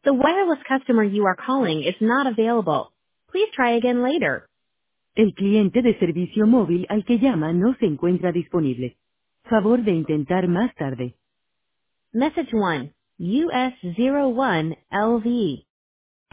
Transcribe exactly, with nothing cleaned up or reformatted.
The wireless customer you are calling is not available. Please try again later. El cliente de servicio móvil al que llama no se encuentra disponible. Favor de intentar más tarde. Message one, U S zero one L V.